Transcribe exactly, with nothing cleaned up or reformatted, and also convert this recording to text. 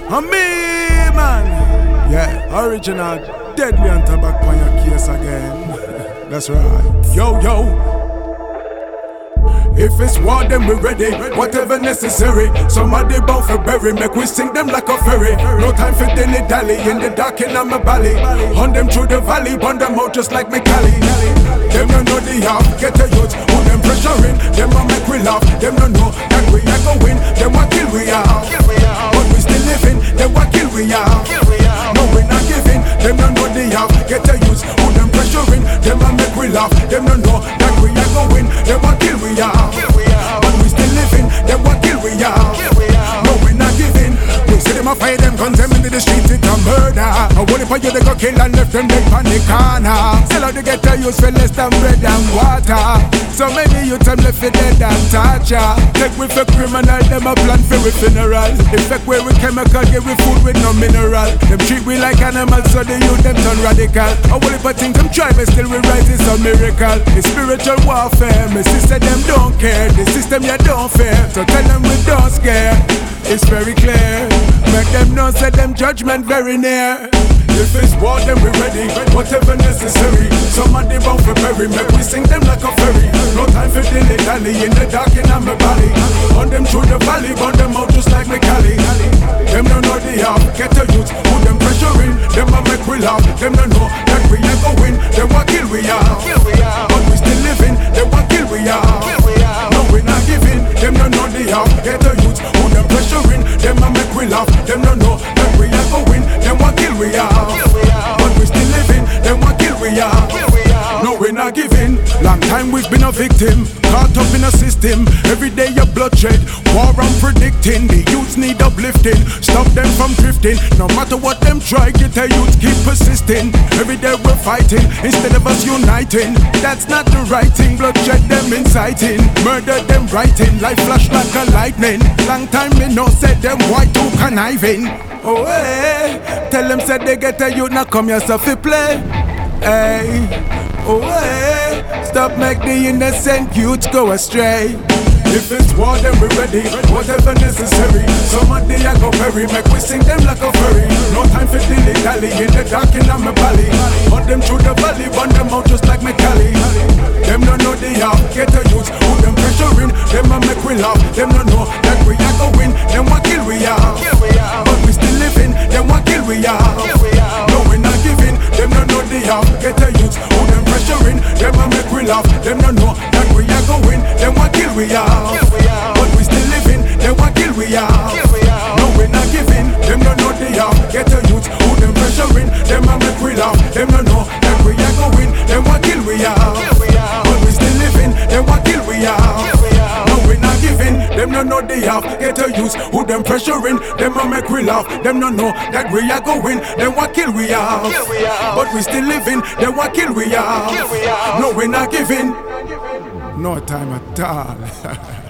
And me, man. Yeah, original deadly and tobacco on your case again. That's right. Yo, yo. If it's war, then we ready, whatever necessary. Somebody bound for bury, make we sing them like a ferry. No time for dilly-dally, in the dark in my valley. Hunt them through the valley, burn them out just like me Cali. Them no know the half, get a youth, put them pressure in. Them a make we laugh, them no know that we a go win. Them a kill we are, but we still living. Them a kill we are, no we not giving. Them no know the half, get a youth, put them pressure in. Them a make we laugh, them no know that we a go win. Them a kill we are, but we still living. Them a kill we are, no we not giving. We see them a fire them guns them into the streets, it's a murder. I want it for you they go kill and left them dead on the corner. Sell out to get a use for less than bread and water. So many youth them left for dead and torture. Take we for criminal, them a plan for we funeral. Effect where we chemical, give we food with no mineral. Them treat we like animals, so the youth them turn radical. I want it for things them try, but still we rise, it's a miracle. It's spiritual warfare, my sister them don't care. The system you don't fear, so tell them we don't scare. It's very clear, make them know say them judgment very near. If it's war, then we ready, whatever necessary. Somebody bound for bury, make we sing them like a ferry. No time for dilly-dally, in the dark in my valley. On them through the valley, burn them out just like me Cali. Them no know the half, get a youth, put them pressure in. Them a make we laugh, them no know that we ain't go win. Them a kill we are, but we still living. Them a kill we are, no we not giving. Them no know the half, get a youth, put them pressure in. Them a make we laugh, them no know that we ain't go win. Them a kill we are, but we still living. Them a kill we are, no we not giving. Long time we've been a victim, caught up in a system. Every day a bloodshed, war I'm predicting. The youths need uplifting, stop them from drifting. No matter what them try, get the youth keep persisting. Every day we're fighting, instead of us uniting. That's not the right thing, bloodshed them inciting. Murder them writing, life flash like a lightning. Long time me no said them white too conniving. Oh hey, tell them said they get a youth, now come yourself to play. Hey, oh hey, stop make the innocent youth go astray. If it's war, then we ready, whatever necessary. Somebody I go bury, make we sing them like a ferry. No time for dilly-dally, in the dark in my valley. Hunt them through the valley, burn them out just like me Cali. Them no know the half, get a youth, put them pressure in. Them a make we laugh, them no know that we a go win. Them a kill we are, but we still living. Them a kill we are, no we not giving. Them no know the half, get a youth, put them pressure in. Them a make we laugh, them no know that we a go win. Them a kill we are, but we still living. Them a kill we are, no we not giving. Them no know the half, get a youth, put them pressure in. Them a make we laugh, them no know that we a go win. Them a kill we are, but we still living. Them a kill we are, no we not giving. Them no know the half, get a youth, put them pressure in. Them a make we laugh, them no know that we a go win. Them a kill we are, but we still living. Them a kill we are, no we not giving. No time at all.